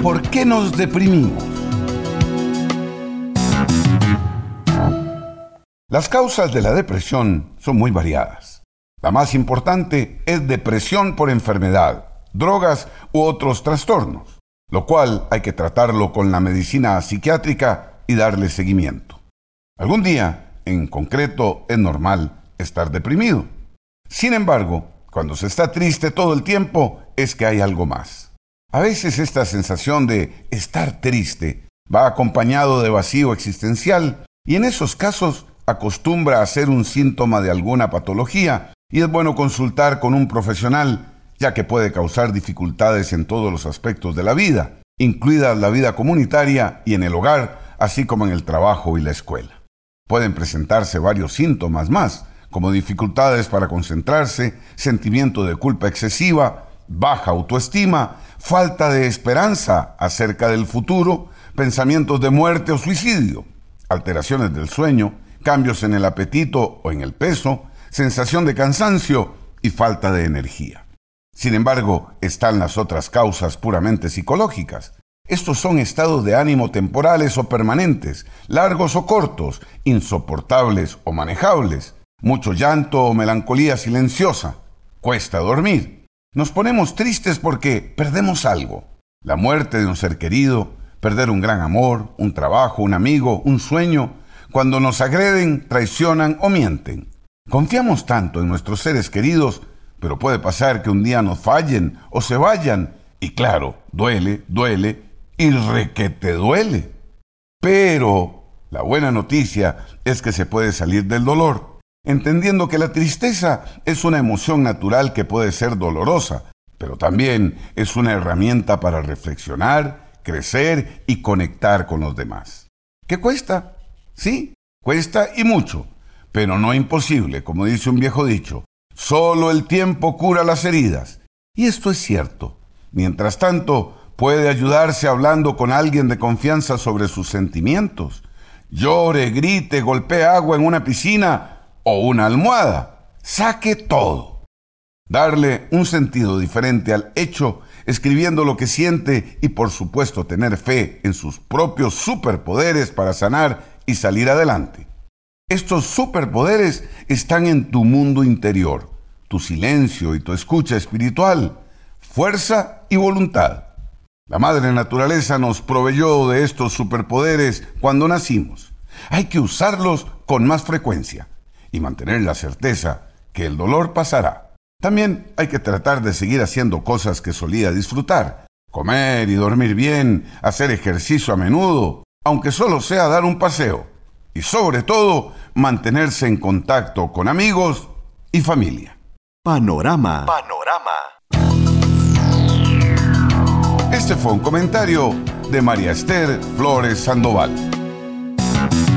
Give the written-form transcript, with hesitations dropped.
¿Por qué nos deprimimos? Las causas de la depresión son muy variadas. La más importante es depresión por enfermedad, drogas u otros trastornos, lo cual hay que tratarlo con la medicina psiquiátrica y darle seguimiento. Algún día, en concreto, es normal estar deprimido. Sin embargo, cuando se está triste todo el tiempo, es que hay algo más. A veces esta sensación de estar triste va acompañado de vacío existencial y en esos casos acostumbra a ser un síntoma de alguna patología y es bueno consultar con un profesional, ya que puede causar dificultades en todos los aspectos de la vida, incluida la vida comunitaria y en el hogar, así como en el trabajo y la escuela. Pueden presentarse varios síntomas más, como dificultades para concentrarse, sentimiento de culpa excesiva, baja autoestima, falta de esperanza acerca del futuro, pensamientos de muerte o suicidio, alteraciones del sueño, cambios en el apetito o en el peso, sensación de cansancio y falta de energía. Sin embargo, están las otras causas puramente psicológicas. Estos son estados de ánimo temporales o permanentes, largos o cortos, insoportables o manejables, mucho llanto o melancolía silenciosa, cuesta dormir. Nos ponemos tristes porque perdemos algo, la muerte de un ser querido, perder un gran amor, un trabajo, un amigo, un sueño, cuando nos agreden, traicionan o mienten. Confiamos tanto en nuestros seres queridos, pero puede pasar que un día nos fallen o se vayan, y claro, duele y requete duele. Pero la buena noticia es que se puede salir del dolor, entendiendo que la tristeza es una emoción natural que puede ser dolorosa, pero también es una herramienta para reflexionar, crecer y conectar con los demás. ¿Qué cuesta? Sí, cuesta y mucho, pero no imposible, como dice un viejo dicho. Solo el tiempo cura las heridas. Y esto es cierto. Mientras tanto, puede ayudarse hablando con alguien de confianza sobre sus sentimientos. Llore, grite, golpee agua en una piscina o una almohada. Saque todo. Darle un sentido diferente al hecho, escribiendo lo que siente y, por supuesto, tener fe en sus propios superpoderes para sanar y salir adelante. Estos superpoderes están en tu mundo interior, tu silencio y tu escucha espiritual, fuerza y voluntad. La madre naturaleza nos proveyó de estos superpoderes cuando nacimos. Hay que usarlos con más frecuencia y mantener la certeza que el dolor pasará. También hay que tratar de seguir haciendo cosas que solía disfrutar, comer y dormir bien, hacer ejercicio a menudo, aunque solo sea dar un paseo. Y sobre todo, mantenerse en contacto con amigos y familia. Panorama. Este fue un comentario de María Esther Flores Sandoval.